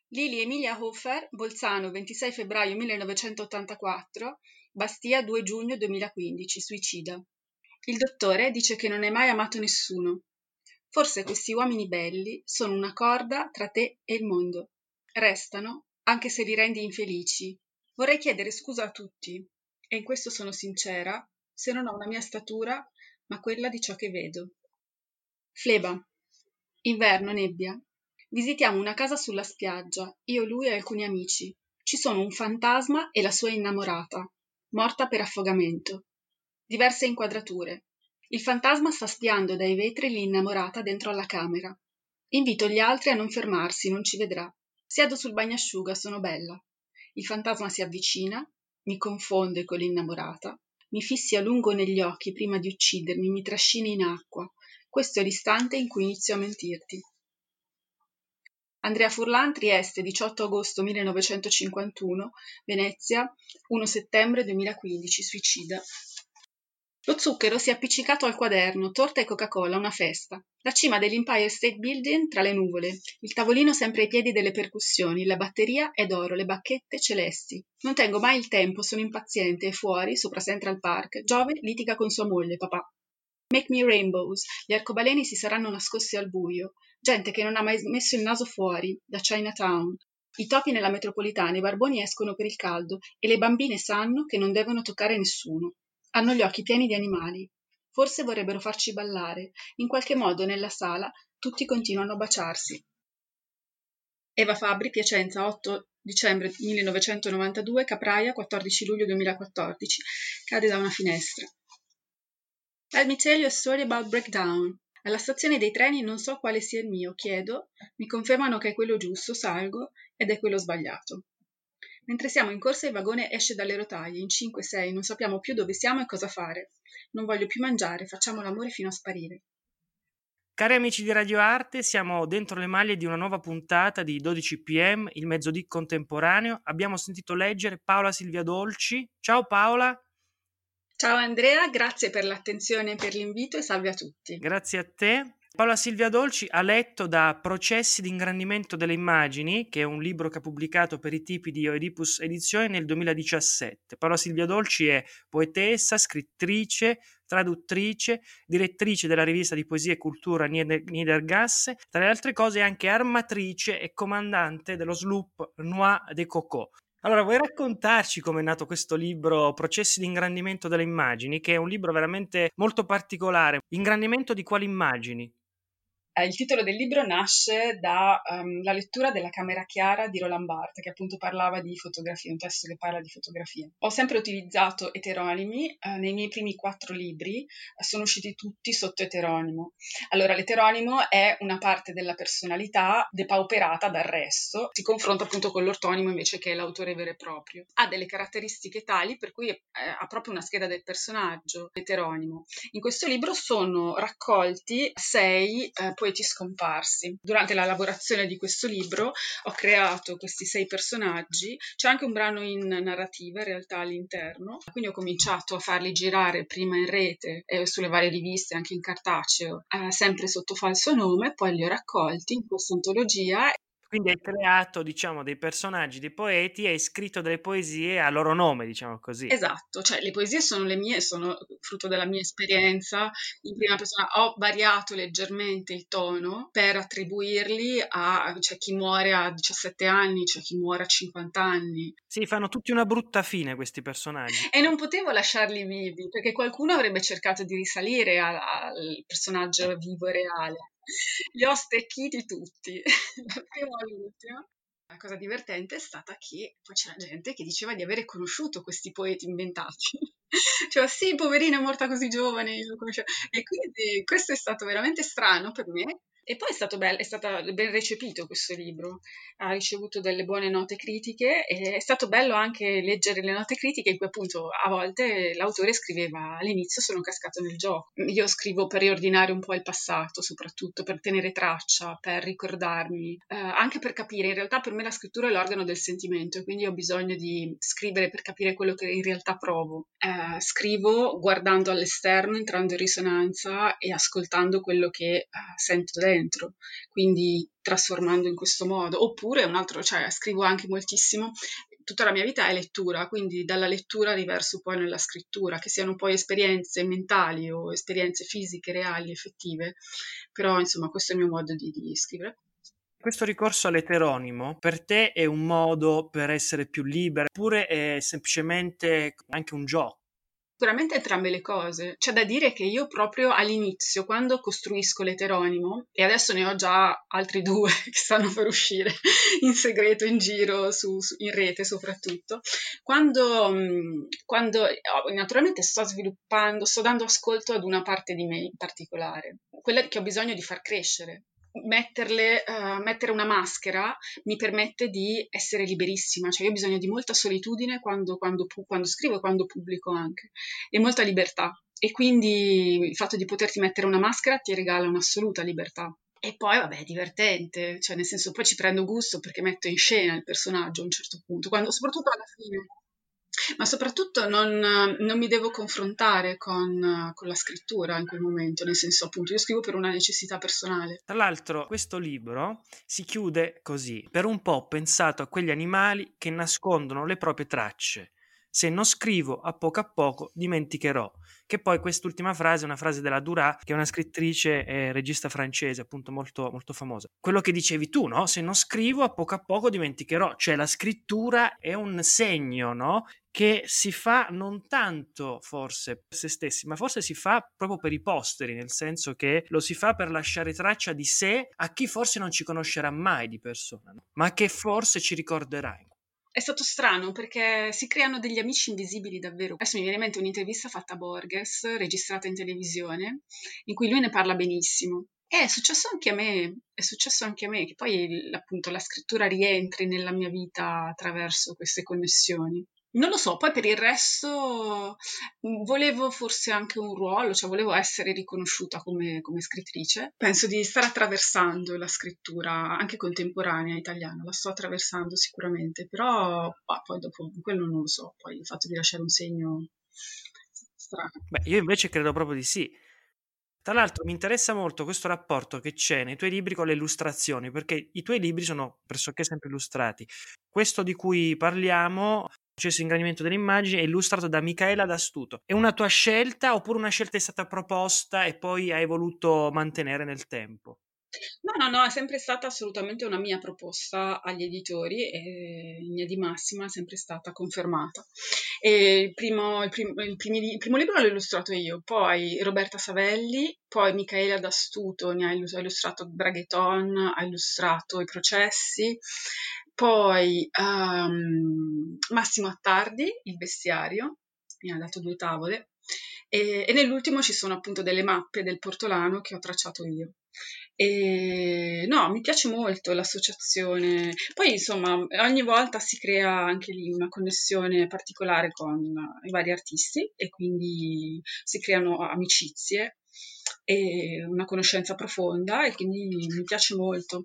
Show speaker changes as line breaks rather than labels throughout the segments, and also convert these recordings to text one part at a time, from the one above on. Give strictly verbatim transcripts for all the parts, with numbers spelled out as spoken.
Lili Emilia Hofer, Bolzano, ventisei febbraio millenovecentottantaquattro, Bastia, due giugno duemilaquindici, suicida. Il dottore dice che non hai mai amato nessuno. Forse questi uomini belli sono una corda tra te e il mondo. Restano, anche se li rendi infelici. Vorrei chiedere scusa a tutti, e in questo sono sincera, se non ho una mia statura, ma quella di ciò che vedo. Fleba. Inverno, nebbia. Visitiamo una casa sulla spiaggia, io, lui e alcuni amici. Ci sono un fantasma e la sua innamorata, morta per affogamento. Diverse inquadrature. Il fantasma sta spiando dai vetri l'innamorata dentro alla camera. Invito gli altri a non fermarsi, non ci vedrà. Siedo sul bagnasciuga, sono bella. Il fantasma si avvicina, mi confonde con l'innamorata, mi fissi a lungo negli occhi prima di uccidermi, mi trascini in acqua. Questo è l'istante in cui inizio a mentirti. Andrea Furlan, Trieste, diciotto agosto millenovecentocinquantuno, Venezia, primo settembre duemilaquindici, suicida. Lo zucchero si è appiccicato al quaderno, torta e Coca-Cola, una festa. La cima dell'Empire State Building tra le nuvole, il tavolino sempre ai piedi delle percussioni, la batteria è d'oro, le bacchette celesti. Non tengo mai il tempo, sono impaziente e fuori, sopra Central Park, Giove litiga con sua moglie, papà. Make me rainbows, gli arcobaleni si saranno nascosti al buio, gente che non ha mai messo il naso fuori, da Chinatown. I topi nella metropolitana, i barboni escono per il caldo e le bambine sanno che non devono toccare nessuno. Hanno gli occhi pieni di animali. Forse vorrebbero farci ballare. In qualche modo nella sala tutti continuano a baciarsi. Eva Fabbri, Piacenza, otto dicembre millenovecentonovantadue, Capraia, quattordici luglio duemilaquattordici. Cade da una finestra. Let me tell you a story about breakdown. Alla stazione dei treni non so quale sia il mio, chiedo, mi confermano che è quello giusto, salgo ed è quello sbagliato. Mentre siamo in corsa il vagone esce dalle rotaie, in cinque sei, non sappiamo più dove siamo e cosa fare. Non voglio più mangiare, facciamo l'amore fino a sparire.
Cari amici di Radio Arte, siamo dentro le maglie di una nuova puntata di dodici p m, il mezzodì contemporaneo. Abbiamo sentito leggere Paola Silvia Dolci. Ciao Paola.
Ciao Andrea, grazie per l'attenzione e per l'invito e salve a tutti.
Grazie a te. Paola Silvia Dolci ha letto da Processi di ingrandimento delle immagini, che è un libro che ha pubblicato per i tipi di Oedipus Edizioni nel duemiladiciassette. Paola Silvia Dolci è poetessa, scrittrice, traduttrice, direttrice della rivista di poesia e cultura Niedergasse, tra le altre cose anche armatrice e comandante dello sloop Noix de Coco. Allora, vuoi raccontarci come è nato questo libro Processi di ingrandimento delle immagini, che è un libro veramente molto particolare. Ingrandimento di quali immagini?
Il titolo del libro nasce dalla um, lettura della Camera Chiara di Roland Barthes, che appunto parlava di fotografia, un testo che parla di fotografia. Ho sempre utilizzato eteronimi, eh, nei miei primi quattro libri eh, sono usciti tutti sotto eteronimo. Allora, l'eteronimo è una parte della personalità depauperata dal resto, si confronta appunto con l'ortonimo invece che è l'autore vero e proprio. Ha delle caratteristiche tali per cui eh, ha proprio una scheda del personaggio eteronimo. In questo libro sono raccolti sei eh, poeti scomparsi. Durante la lavorazione di questo libro ho creato questi sei personaggi, c'è anche un brano in narrativa in realtà all'interno, quindi ho cominciato a farli girare prima in rete e sulle varie riviste, anche in cartaceo, eh, sempre sotto falso nome, poi li ho raccolti in questa antologia.
Quindi hai creato, diciamo, dei personaggi, dei poeti e hai scritto delle poesie a loro nome, diciamo così.
Esatto, cioè le poesie sono le mie, sono frutto della mia esperienza in prima persona. Ho variato leggermente il tono per attribuirli a, cioè, chi muore a diciassette anni, c'è cioè chi muore a cinquanta anni.
Sì, fanno tutti una brutta fine questi personaggi.
E non potevo lasciarli vivi, perché qualcuno avrebbe cercato di risalire al, al personaggio vivo e reale. Li ho stecchiti tutti, dal primo all'ultimo. La cosa divertente è stata che poi c'era gente che diceva di avere conosciuto questi poeti inventati. Cioè, sì, poverina, è morta così giovane. Io lo conoscevo. E quindi questo è stato veramente strano per me. E poi è stato bello, è stato ben recepito questo libro, ha ricevuto delle buone note critiche e è stato bello anche leggere le note critiche in cui appunto a volte l'autore scriveva all'inizio sono cascato nel gioco. Io scrivo per riordinare un po' il passato, soprattutto per tenere traccia, per ricordarmi, eh, anche per capire. In realtà per me la scrittura è l'organo del sentimento e quindi ho bisogno di scrivere per capire quello che in realtà provo. Eh, scrivo guardando all'esterno, entrando in risonanza e ascoltando quello che eh, sento dentro. dentro, quindi trasformando in questo modo. Oppure un altro, cioè scrivo anche moltissimo, tutta la mia vita è lettura, quindi dalla lettura riverso poi nella scrittura, che siano poi esperienze mentali o esperienze fisiche, reali, effettive, però insomma questo è il mio modo di, di scrivere.
Questo ricorso all'eteronimo per te è un modo per essere più libera, oppure è semplicemente anche un gioco?
Sicuramente entrambe le cose. C'è da dire che io proprio all'inizio, quando costruisco l'eteronimo, e adesso ne ho già altri due che stanno per uscire in segreto, in giro, su, su- in rete soprattutto, quando, mh, quando oh, naturalmente sto sviluppando, sto dando ascolto ad una parte di me in particolare, quella che ho bisogno di far crescere. Metterle, eh, mettere una maschera mi permette di essere liberissima, cioè io ho bisogno di molta solitudine quando, quando pu- quando scrivo e quando pubblico anche, e molta libertà. E quindi il fatto di poterti mettere una maschera ti regala un'assoluta libertà. E poi, vabbè, è divertente, cioè nel senso poi ci prendo gusto perché metto in scena il personaggio a un certo punto, quando, soprattutto alla fine. Ma soprattutto non, non mi devo confrontare con, con la scrittura in quel momento, nel senso appunto io scrivo per una necessità personale.
Tra l'altro, questo libro si chiude così: per un po' ho pensato a quegli animali che nascondono le proprie tracce. Se non scrivo, a poco a poco dimenticherò. Che poi quest'ultima frase è una frase della Duras, che è una scrittrice e regista francese, appunto molto, molto famosa. Quello che dicevi tu, no? Se non scrivo, a poco a poco dimenticherò. Cioè la scrittura è un segno, no? Che si fa non tanto forse per se stessi, ma forse si fa proprio per i posteri, nel senso che lo si fa per lasciare traccia di sé a chi forse non ci conoscerà mai di persona, no? Ma che forse ci ricorderà.
È stato strano perché si creano degli amici invisibili davvero. Adesso mi viene in mente un'intervista fatta a Borges, registrata in televisione, in cui lui ne parla benissimo. E è successo anche a me, è successo anche a me, che poi appunto la scrittura rientri nella mia vita attraverso queste connessioni. Non lo so, poi per il resto mh, volevo forse anche un ruolo, cioè volevo essere riconosciuta come, come scrittrice. Penso di stare attraversando la scrittura anche contemporanea italiana, la sto attraversando sicuramente, però bah, poi dopo quello non lo so, poi il fatto di lasciare un segno strano.
Beh, io invece credo proprio di sì. Tra l'altro mi interessa molto questo rapporto che c'è nei tuoi libri con le illustrazioni, perché i tuoi libri sono pressoché sempre illustrati. Questo di cui parliamo, Processo di ingrandimento delle immagini, è illustrato da Micaela D'Astuto. È una tua scelta oppure una scelta è stata proposta e poi hai voluto mantenere nel tempo?
No, no, no, è sempre stata assolutamente una mia proposta agli editori e in linea di massima è sempre stata confermata. E il primo, il prim- il primi- il primo libro l'ho illustrato io, poi Roberta Savelli, poi Micaela D'Astuto ne ha illus- ha illustrato Dragheton, ha illustrato I Processi, poi ehm, Massimo Attardi, Il Bestiario, mi ha dato due tavole, e, e nell'ultimo ci sono appunto delle mappe del Portolano che ho tracciato io. E no, mi piace molto l'associazione. Poi, insomma, ogni volta si crea anche lì una connessione particolare con i vari artisti e quindi si creano amicizie e una conoscenza profonda e quindi mi piace molto.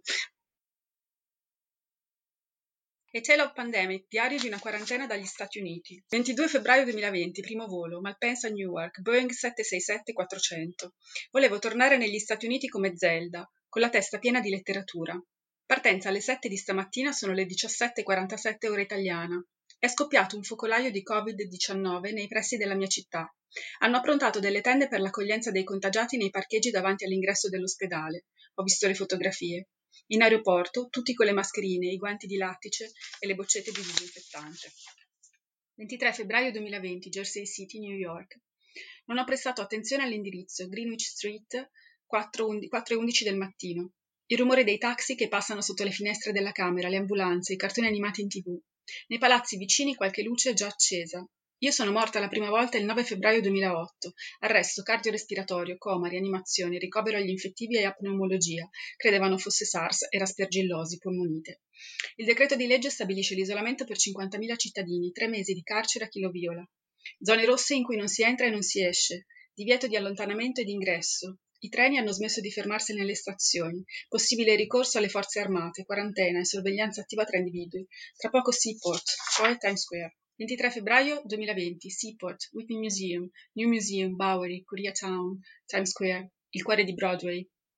A Tale of Pandemic, diario di una quarantena dagli Stati Uniti. ventidue febbraio duemilaventi, primo volo, Malpensa, Newark, Boeing sette sei sette quattrocento. Volevo tornare negli Stati Uniti come Zelda, con la testa piena di letteratura. Partenza alle sette di stamattina, sono le diciassette e quarantasette ora italiana. È scoppiato un focolaio di covid diciannove nei pressi della mia città. Hanno approntato delle tende per l'accoglienza dei contagiati nei parcheggi davanti all'ingresso dell'ospedale. Ho visto le fotografie. In aeroporto, tutti con le mascherine, i guanti di lattice e le boccette di disinfettante. ventitré febbraio duemilaventi, Jersey City, New York. Non ho prestato attenzione all'indirizzo, Greenwich Street, quattro e undici del mattino. Il rumore dei taxi che passano sotto le finestre della camera, le ambulanze, i cartoni animati in tv. Nei palazzi vicini qualche luce già accesa. Io sono morta la prima volta il nove febbraio duemilaotto. Arresto cardiorespiratorio, coma, rianimazione, ricovero agli infettivi e a pneumologia. Credevano fosse SARS, era aspergillosi, polmonite. Il decreto di legge stabilisce l'isolamento per cinquantamila cittadini, tre mesi di carcere a chi lo viola. Zone rosse in cui non si entra e non si esce. Divieto di allontanamento e di ingresso. I treni hanno smesso di fermarsi nelle stazioni. Possibile ricorso alle forze armate, quarantena e sorveglianza attiva tra individui. Tra poco Seaport, poi Times Square. ventitré febbraio duemilaventi, Seaport, Whitney Museum, New Museum, Bowery, Koreatown, Times Square, il cuore di Broadway.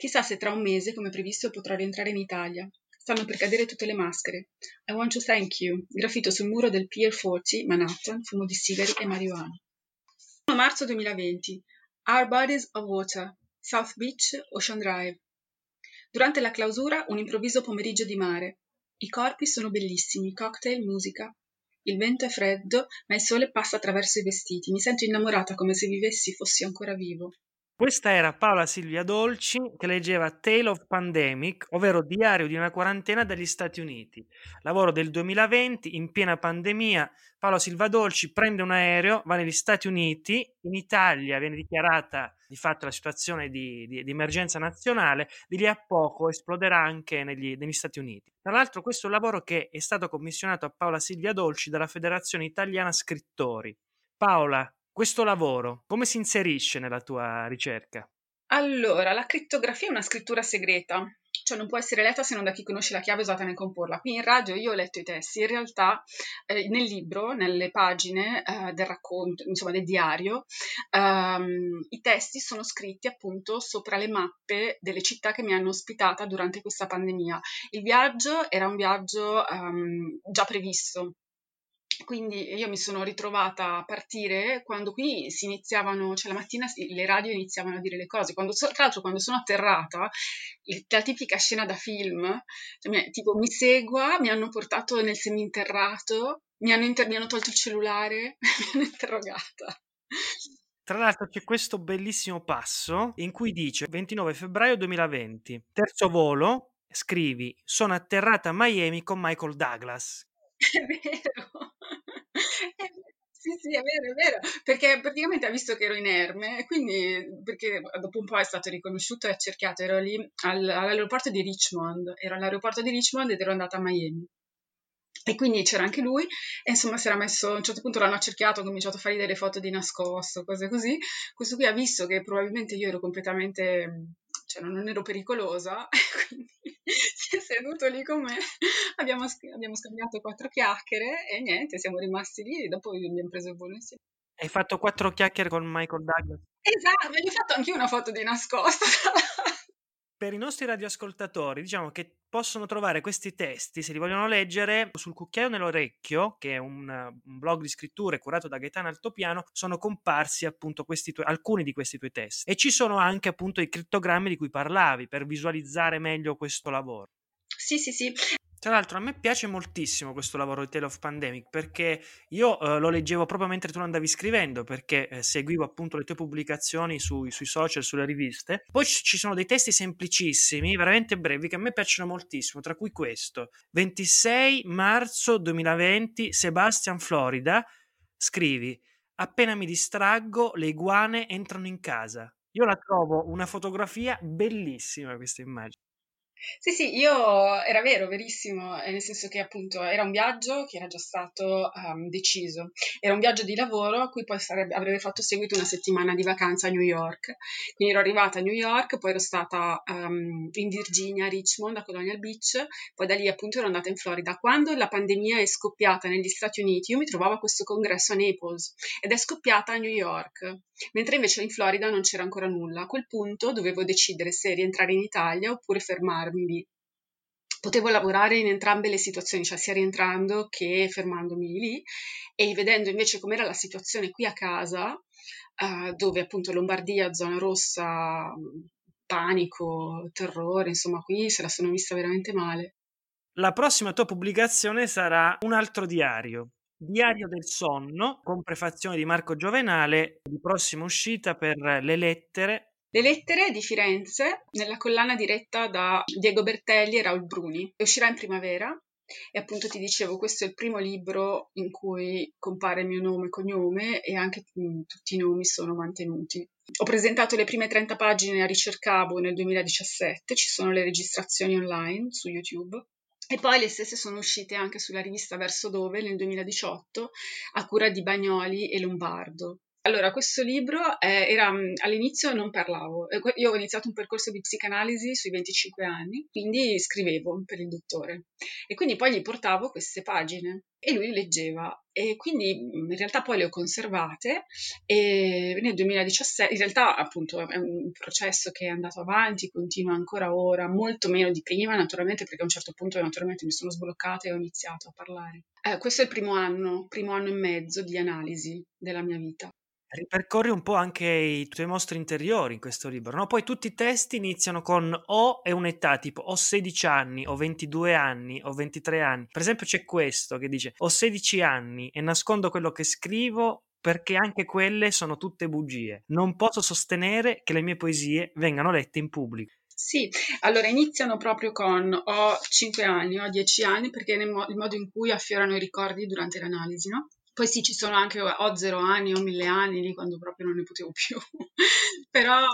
Chissà se tra un mese, come previsto, potrò rientrare in Italia. Stanno per cadere tutte le maschere. I want to thank you. Graffito sul muro del Pier quaranta, Manhattan, fumo di sigari e marijuana. primo marzo duemilaventi. Our Bodies of Water, South Beach, Ocean Drive. Durante la clausura, un improvviso pomeriggio di mare. I corpi sono bellissimi, cocktail, musica. Il vento è freddo, ma il sole passa attraverso i vestiti. Mi sento innamorata come se vivessi, fossi ancora vivo.
Questa era Paola Silvia Dolci che leggeva Tale of Pandemic, ovvero Diario di una quarantena dagli Stati Uniti. Lavoro del duemilaventi, in piena pandemia, Paola Silvia Dolci prende un aereo, va negli Stati Uniti, in Italia viene dichiarata di fatto la situazione di, di, di emergenza nazionale, di lì a poco esploderà anche negli, negli Stati Uniti. Tra l'altro questo è un lavoro che è stato commissionato a Paola Silvia Dolci dalla Federazione Italiana Scrittori. Paola, questo lavoro come si inserisce nella tua ricerca?
Allora, la crittografia è una scrittura segreta, cioè non può essere letta se non da chi conosce la chiave usata nel comporla. Qui in radio io ho letto i testi, in realtà eh, nel libro, nelle pagine eh, del racconto, insomma del diario, ehm, i testi sono scritti appunto sopra le mappe delle città che mi hanno ospitata durante questa pandemia. Il viaggio era un viaggio ehm, già previsto. Quindi io mi sono ritrovata a partire quando qui si iniziavano, cioè la mattina le radio iniziavano a dire le cose. Quando so- tra l'altro quando sono atterrata, la tipica scena da film, cioè, mi- tipo mi segua, mi hanno portato nel seminterrato, mi hanno, inter- mi hanno tolto il cellulare, mi hanno interrogata.
Tra l'altro c'è questo bellissimo passo in cui dice ventinove febbraio duemilaventi, terzo volo, scrivi, sono atterrata a Miami con Michael Douglas.
È vero. È ve sì, sì, è vero, è vero, perché praticamente ha visto che ero inerme e quindi perché dopo un po' è stato riconosciuto e accerchiato. Ero lì al all'aeroporto di Richmond, ero all'aeroporto di Richmond ed ero andata a Miami. E quindi c'era anche lui e insomma si era messo, a un certo punto l'hanno accerchiato, ha cominciato a fargli delle foto di nascosto, cose così. Questo qui ha visto che probabilmente io ero completamente, cioè non ero pericolosa, e quindi si è seduto lì con me, abbiamo, abbiamo scambiato quattro chiacchiere e niente, siamo rimasti lì e dopo abbiamo preso il volo insieme.
Hai fatto quattro chiacchiere con Michael Douglas?
Esatto, ma gli ho fatto anche io una foto di nascosto.
Per i nostri radioascoltatori, diciamo che possono trovare questi testi, se li vogliono leggere, sul Cucchiaio nell'Orecchio, che è un, un blog di scritture curato da Gaetano Altopiano, sono comparsi appunto questi tuoi, alcuni di questi tuoi testi. E ci sono anche appunto i crittogrammi di cui parlavi, per visualizzare meglio questo lavoro.
Sì, sì, sì.
Tra l'altro a me piace moltissimo questo lavoro di Tale of Pandemic perché io eh, lo leggevo proprio mentre tu lo andavi scrivendo, perché eh, seguivo appunto le tue pubblicazioni sui, sui social, sulle riviste. Poi ci ci sono dei testi semplicissimi, veramente brevi, che a me piacciono moltissimo, tra cui questo. ventisei marzo duemilaventi, Sebastian, Florida, scrivi: appena mi distraggo, le iguane entrano in casa. Io la trovo una fotografia bellissima questa immagine.
Sì, sì, io era vero, verissimo, eh, nel senso che appunto era un viaggio che era già stato ehm, deciso, era un viaggio di lavoro a cui poi sarebbe- avrebbe fatto seguito una settimana di vacanza a New York. Quindi ero arrivata a New York, poi ero stata ehm, in Virginia, a Richmond, a Colonial Beach, poi da lì appunto ero andata in Florida. Quando la pandemia è scoppiata negli Stati Uniti, io mi trovavo a questo congresso a Naples ed è scoppiata a New York. Mentre invece in Florida non c'era ancora nulla. A quel punto dovevo decidere se rientrare in Italia oppure fermarmi lì. Potevo lavorare in entrambe le situazioni, cioè sia rientrando che fermandomi lì e vedendo invece com'era la situazione qui a casa, eh, dove appunto Lombardia, zona rossa, panico, terrore, insomma qui se la sono vista veramente male.
La prossima tua pubblicazione sarà un altro diario, Diario del sonno, con prefazione di Marco Giovenale, di prossima uscita per Le Lettere.
Le lettere di Firenze, nella collana diretta da Diego Bertelli e Raul Bruni. E uscirà in primavera e appunto ti dicevo, questo è il primo libro in cui compare il mio nome e cognome e anche mh, tutti i nomi sono mantenuti. Ho presentato le prime trenta pagine a Ricercabo nel duemiladiciassette, ci sono le registrazioni online su YouTube. E poi le stesse sono uscite anche sulla rivista Verso Dove nel duemiladiciotto a cura di Bagnoli e Lombardo. Allora, questo libro eh, era mh, all'inizio non parlavo, Eh, que- io ho iniziato un percorso di psicanalisi sui venticinque anni, quindi scrivevo per il dottore e quindi poi gli portavo queste pagine e lui leggeva e quindi in realtà poi le ho conservate e nel duemiladiciassette, in realtà appunto è un processo che è andato avanti, continua ancora ora, molto meno di prima naturalmente, perché a un certo punto naturalmente mi sono sbloccata e ho iniziato a parlare. Eh, questo è il primo anno, primo anno e mezzo di analisi della mia vita.
Ripercorri un po' anche i tuoi mostri interiori in questo libro, no? Poi tutti i testi iniziano con o e un'età, tipo ho sedici anni, ho ventidue anni, ho ventitré anni. Per esempio c'è questo che dice ho sedici anni e nascondo quello che scrivo perché anche quelle sono tutte bugie. Non posso sostenere che le mie poesie vengano lette in pubblico.
Sì, allora iniziano proprio con ho cinque anni, ho dieci anni, perché è il mo- il modo in cui affiorano i ricordi durante l'analisi, no? Poi sì, ci sono anche ho zero anni, ho mille anni, lì quando proprio non ne potevo più. Però,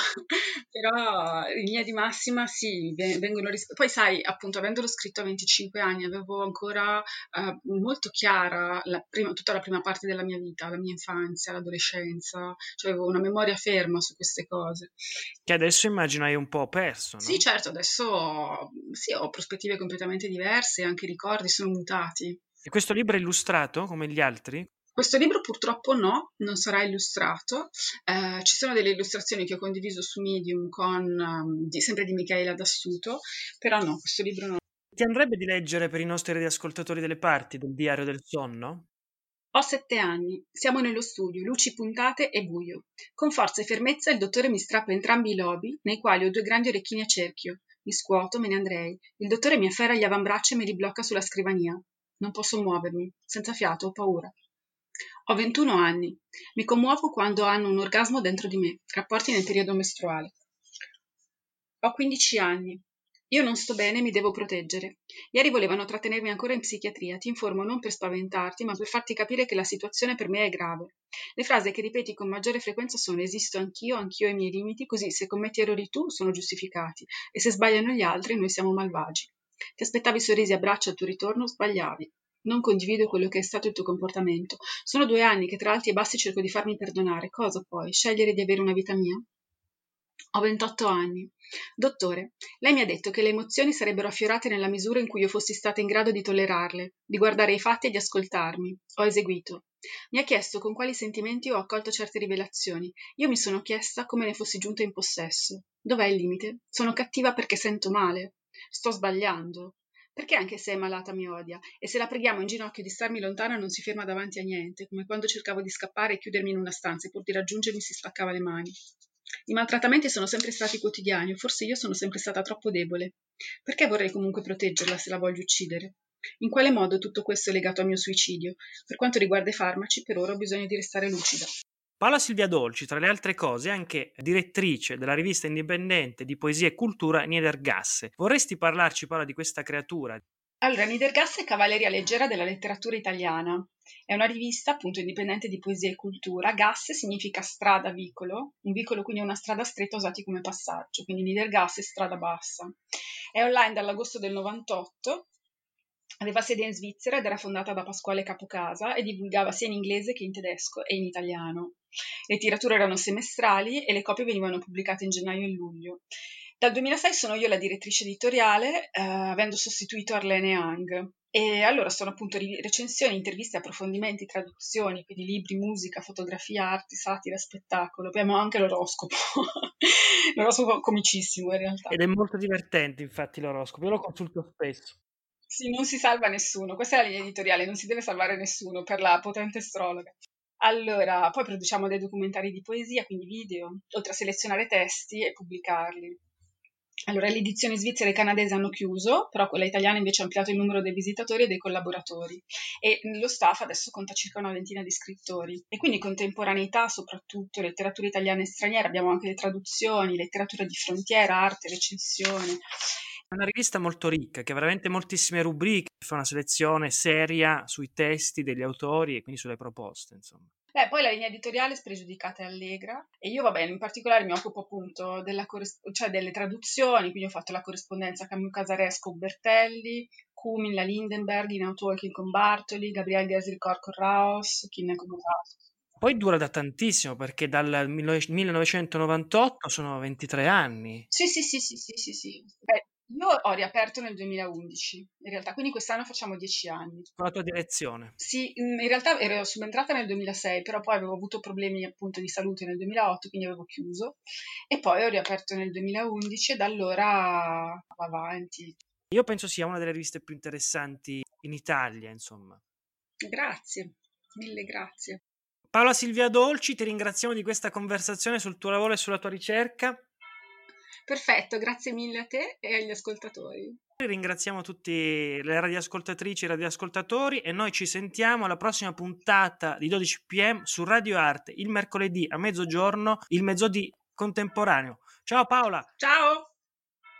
però in linea di massima sì, ve- vengono ris- Poi sai, appunto, avendolo scritto a venticinque anni, avevo ancora eh, molto chiara la prima- tutta la prima parte della mia vita, la mia infanzia, l'adolescenza, cioè avevo una memoria ferma su queste cose.
Che adesso immagino hai un po' perso,
Sì,
no?
certo, adesso ho, sì, ho prospettive completamente diverse, anche i ricordi sono mutati.
E questo libro è illustrato come gli altri?
Questo libro purtroppo no, non sarà illustrato. Eh, ci sono delle illustrazioni che ho condiviso su Medium con, um, di- sempre di Michaela Dassuto, però no, questo libro no.
Ti andrebbe di leggere per i nostri radioascoltatori delle parti del Diario del Sonno?
Ho sette anni, siamo nello studio, luci puntate e buio. Con forza e fermezza il dottore mi strappa entrambi i lobi, nei quali ho due grandi orecchini a cerchio. Mi scuoto, me ne andrei. Il dottore mi afferra gli avambracci e me li blocca sulla scrivania. Non posso muovermi, senza fiato, ho paura. Ho ventuno anni. Mi commuovo quando hanno un orgasmo dentro di me, rapporti nel periodo mestruale. Ho quindici anni. Io non sto bene e mi devo proteggere. Ieri volevano trattenermi ancora in psichiatria. Ti informo non per spaventarti, ma per farti capire che la situazione per me è grave. Le frasi che ripeti con maggiore frequenza sono esisto anch'io, anch'io ho i miei limiti, così se commetti errori tu sono giustificati e se sbagliano gli altri noi siamo malvagi. Ti aspettavi sorrisi e abbracci al tuo ritorno, sbagliavi. Non condivido quello che è stato il tuo comportamento. Sono due anni che tra alti e bassi cerco di farmi perdonare. Cosa poi? Scegliere di avere una vita mia? Ho ventotto anni. Dottore, lei mi ha detto che le emozioni sarebbero affiorate nella misura in cui io fossi stata in grado di tollerarle, di guardare i fatti e di ascoltarmi. Ho eseguito. Mi ha chiesto con quali sentimenti ho accolto certe rivelazioni. Io mi sono chiesta come ne fossi giunta in possesso. Dov'è il limite? Sono cattiva perché sento male. Sto sbagliando. Perché anche se è malata mi odia? E se la preghiamo in ginocchio di starmi lontana non si ferma davanti a niente, come quando cercavo di scappare e chiudermi in una stanza e pur di raggiungermi si spaccava le mani. I maltrattamenti sono sempre stati quotidiani, o forse io sono sempre stata troppo debole. Perché vorrei comunque proteggerla se la voglio uccidere? In quale modo tutto questo è legato al mio suicidio? Per quanto riguarda i farmaci, per ora ho bisogno di restare lucida.
Paola Silvia Dolci, tra le altre cose, è anche direttrice della rivista indipendente di poesia e cultura Niedergasse. Vorresti parlarci, Paola, di questa creatura?
Allora, Niedergasse è cavalleria leggera della letteratura italiana. È una rivista, appunto, indipendente di poesia e cultura. Gasse significa strada, vicolo. Un vicolo quindi è una strada stretta usati come passaggio. Quindi Niedergasse è strada bassa. È online dall'agosto del novantotto. Aveva sede in Svizzera ed era fondata da Pasquale Capocasa e divulgava sia in inglese che in tedesco e in italiano. Le tirature erano semestrali e le copie venivano pubblicate in gennaio e in luglio. Dal duemilasei sono io la direttrice editoriale, eh, avendo sostituito Arlene Hang. E allora sono appunto ri- recensioni, interviste, approfondimenti, traduzioni, quindi libri, musica, fotografia, arte, satira, spettacolo. Abbiamo anche l'oroscopo, l'oroscopo comicissimo in realtà.
Ed è molto divertente, infatti, l'oroscopo. Io lo consulto spesso.
Sì, non si salva nessuno, questa è la linea editoriale, non si deve salvare nessuno per la potente astrologa. Allora, poi produciamo dei documentari di poesia, quindi video, oltre a selezionare testi e pubblicarli. Allora, le edizioni svizzere e canadesi hanno chiuso, però quella italiana invece ha ampliato il numero dei visitatori e dei collaboratori e lo staff adesso conta circa una ventina di scrittori. E quindi contemporaneità, soprattutto letteratura italiana e straniera, abbiamo anche le traduzioni, letteratura di frontiera, arte, recensione.
È una rivista molto ricca, che ha veramente moltissime rubriche, fa una selezione seria sui testi degli autori e quindi sulle proposte, insomma.
Beh, poi la linea editoriale è spregiudicata e allegra e io, vabbè, in particolare mi occupo appunto della corris- cioè delle traduzioni, quindi ho fatto la corrispondenza Camus Casaresco Bertelli, Cumin, la Lindenberg, in Outwalking con Bartoli, Gabriel Gersel-Cor con Raos, Kinne con Raos.
Poi dura da tantissimo, perché dal millenovecentonovantotto sono ventitré anni.
Sì, sì, sì, sì, sì, sì, sì. Beh, Io ho riaperto nel duemilaundici, in realtà, quindi quest'anno facciamo dieci anni.
Con la tua direzione.
Sì, in in realtà ero subentrata nel duemilasei, però poi avevo avuto problemi appunto di salute nel duemilaotto, quindi avevo chiuso. E poi ho riaperto nel duemilaundici e da allora va avanti.
Io penso sia una delle riviste più interessanti in Italia, insomma.
Grazie, mille grazie.
Paola Silvia Dolci, ti ringraziamo di questa conversazione sul tuo lavoro e sulla tua ricerca.
Perfetto, grazie mille a te e agli ascoltatori.
Ringraziamo tutte le radioascoltatrici e radioascoltatori e noi ci sentiamo alla prossima puntata di dodici p m su Radio Arte il mercoledì a mezzogiorno, il mezzodì contemporaneo. Ciao Paola!
Ciao!